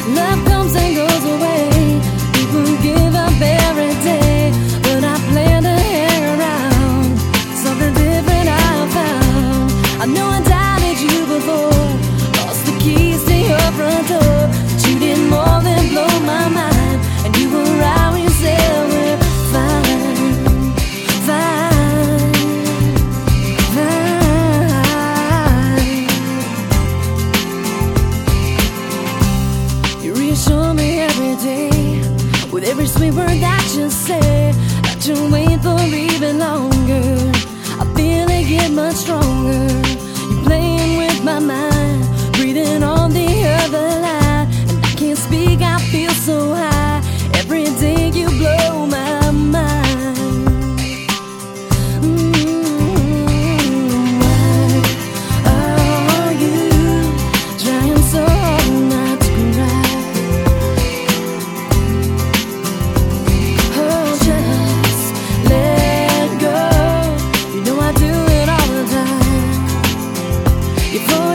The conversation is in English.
Love comes and goes away. People give up every day, but I plan to hang around. Something different I found. I know I doubted you before, lost the keys to your front door, but you did more than blow my mind. And you were right when you said we're fine, fine, fine. You reassure me every day with every sweet word that you say, that you'll wait for even longer. I feel it get much stronger. You're playing with my mind, breathing on the other line, and I can't speak, I feel so high. Every day you blow my mind. Why are you trying so hard not to cry? Oh, just let go. You know I do it all the time. You